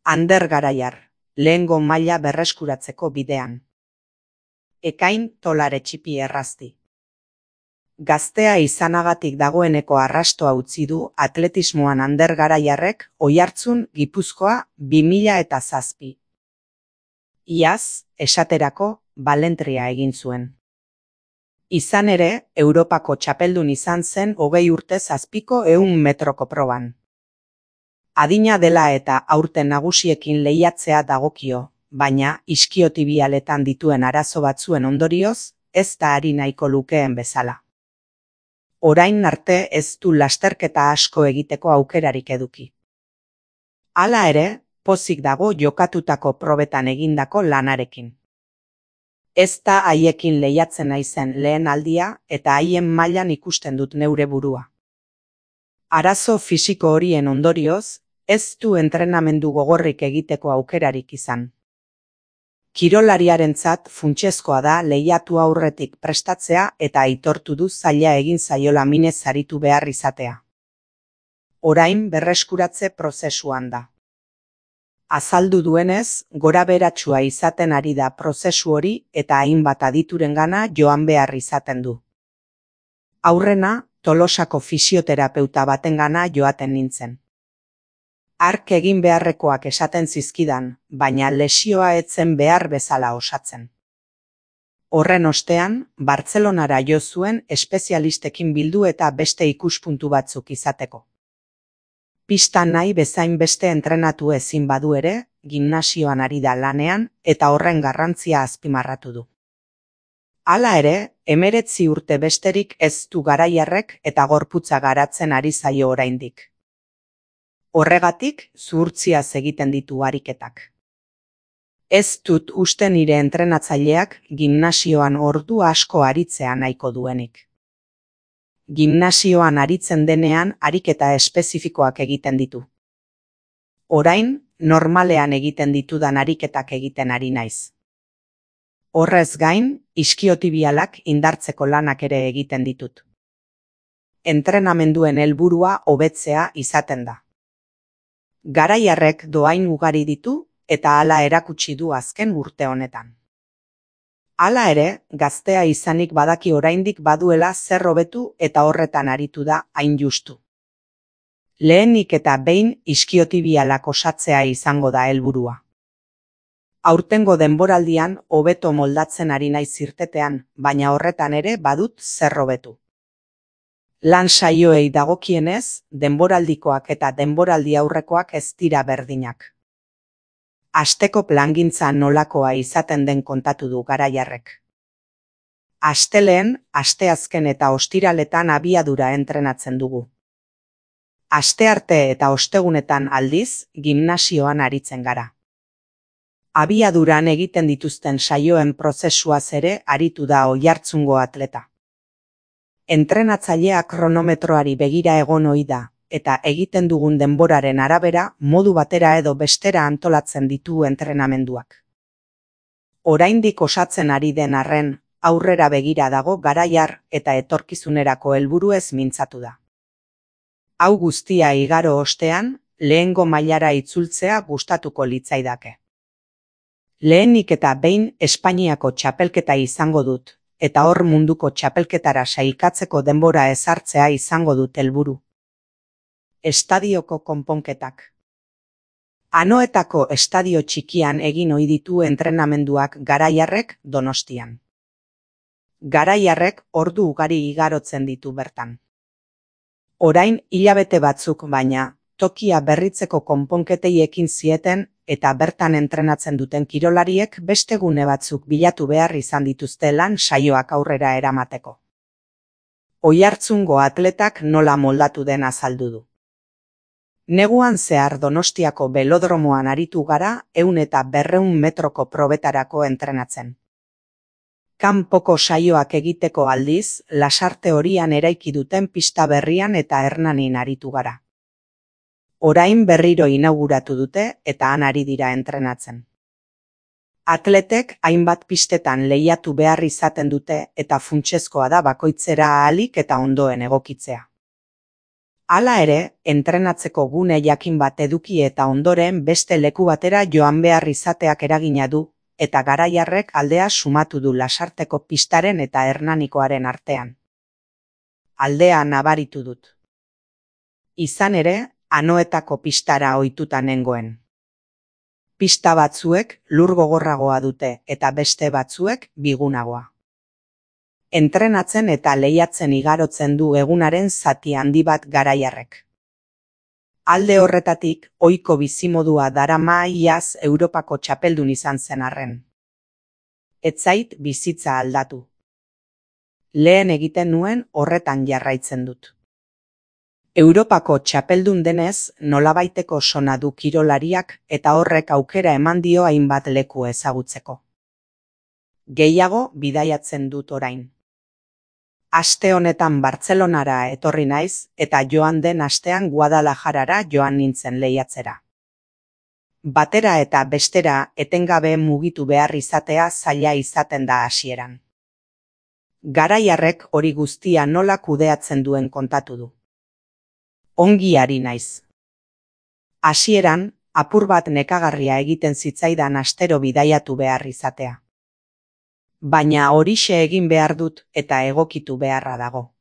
Ander Garaiar, lehengo maila berreskuratzeko bidean. Ekain Tolare txipi errazti. Gaztea izanagatik dagoeneko arrastoa utzi du atletismoan Ander Garaiarrek Oiartzun, Gipuzkoa 2007. Iaz, esaterako, balentria egin zuen. Izan ere, Europako txapeldun izan zen 20 urtez azpiko 100 metroko proban. Adina dela eta aurten nagusiekin lehiatzea dagokio, baina iskiotibialetan dituen arazo batzuen ondorioz, ez da ari nahiko lukeen bezala. Orain arte ez du lasterketa asko egiteko aukerarik eduki. Hala ere, pozik dago jokatutako probetan egindako lanarekin. Ez da haiekin lehiatzen naizen lehen aldia eta haien mailan ikusten dut neure burua. Arazo fisiko horien ondorioz, ez du entrenamendu gogorrik egiteko aukerarik izan. Kirolariarentzat funtsezkoa da lehiatu aurretik prestatzea eta aitortu du zaila egin zaiola minez aritu behar izatea. Orain berreskuratze prozesuan da. Azaldu duenez, gorabeheratsua izaten ari da prozesu hori eta hainbat aditurengana joan behar izaten du. Aurrena, Tolosako fisioterapeuta batengana joaten nintzen. Hark egin beharrekoak esaten zizkidan, baina lesioa etzen behar bezala osatzen. Horren ostean, Bartzelonara jo zuen espezialistekin bildu eta beste ikuspuntu batzuk izateko. Pista nahi bezain beste entrenatu ezin badu ere, gimnasioan ari da lanean eta horren garrantzia azpimarratu du. Hala ere, 19 urte besterik ez du Garaiarrek eta gorputza garatzen ari zaio oraindik. Horregatik, zuhurtziaz egiten ditu ariketak. Ez dut uste nire entrenatzaileak gimnasioan ordu asko aritzea nahiko duenik. Gimnasioan aritzen denean ariketa espezifikoak egiten ditu. Orain, normalean egiten ditudan ariketak egiten ari naiz. Horrez gain, iskiotibialak indartzeko lanak ere egiten ditut. Entrenamenduen helburua hobetzea izaten da. Garaiarrek dohain ugari ditu eta hala erakutsi du azken urte honetan. Hala ere, gaztea izanik badaki oraindik baduela zer hobetu eta horretan aritu da hain justu. Lehenik eta behin iskiotibialak osatzea izango da helburua. Aurtengo denboraldian hobeto moldatzen ari naiz irtetean, baina horretan ere badut zer hobetu. Lan saioei dagokienez, denboraldikoak eta denboraldi aurrekoak ez dira berdinak. Asteko plangintza nolakoa izaten den kontatu du Garaiarrek. Astelehen, asteazken eta ostiraletan abiadura entrenatzen dugu. Astearte eta ostegunetan aldiz, gimnasioan aritzen gara. Abiaduran egiten dituzten saioen prozesuaz ere aritu da Oiartzungo atleta. Entrenatzailea kronometroari begira egon ohi da, eta egiten dugun denboraren arabera modu batera edo bestera antolatzen ditu entrenamenduak. Oraindik osatzen ari den arren, aurrera begira dago Garaiar eta etorkizunerako helburuez mintzatu da. Hau guztia igaro ostean, lehengo mailara itzultzea gustatuko litzaidake. Lehenik eta behin Espainiako txapelketa izango dut, eta hor munduko txapelketara sailkatzeko denbora ezartzea izango dut helburu. Estadioko konponketak. Anoetako estadio txikian egin ohi ditu entrenamenduak Garaiarrek Donostian. Garaiarrek ordu ugari igarotzen ditu bertan. Orain hilabete batzuk baina, tokia berritzeko konponketei ekin zieten eta bertan entrenatzen duten kirolariek beste gune batzuk bilatu behar izan dituzte lan saioak aurrera eramateko. Oiartzungo atletak nola moldatu den azaldu du. Neguan zehar Donostiako belodromoan aritu gara 100 eta 200 metroko probetarako entrenatzen. Kanpoko saioak egiteko aldiz, Lasarte horian eraiki duten pista berrian eta Hernanin aritu gara. Orain berriro inauguratu dute eta han ari dira entrenatzen. Atletek hainbat pistetan lehiatu behar izaten dute eta funtsezkoa da bakoitzera ahalik eta ondoen egokitzea. Hala ere, entrenatzeko gune jakin bat eduki eta ondoren beste leku batera joan behar izateak eragina du, eta Garaiarrek aldea sumatu du Lasarteko pistaren eta Hernanikoaren artean. Aldea nabaritu dut. Izan ere, Anoetako pistara ohituta nengoen. Pista batzuek lur gogorragoa dute eta beste batzuek bigunagoa. Entrenatzen eta lehiatzen igarotzen du egunaren zati handi bat Garaiarrek. Alde horretatik, ohiko bizimodua darama iaz Europako txapeldun izan zen arren. Ez zait bizitza aldatu. Lehen egiten nuen horretan jarraitzen dut. Europako txapeldun denez, nolabaiteko sona du kirolariak eta horrek aukera eman dio hainbat leku ezagutzeko. Gehiago bidaiatzen dut orain. Aste honetan Bartzelonara etorri naiz eta joan den astean Guadalajarara joan nintzen lehiatzera. Batera eta bestera etengabe mugitu behar izatea zaila izaten da hasieran. Garaiarrek hori guztia nola kudeatzen duen kontatu du. Ongi ari naiz. Hasieran, apur bat nekagarria egiten zitzaidan astero bidaiatu behar izatea. Baina horixe egin behar dut eta egokitu beharra dago.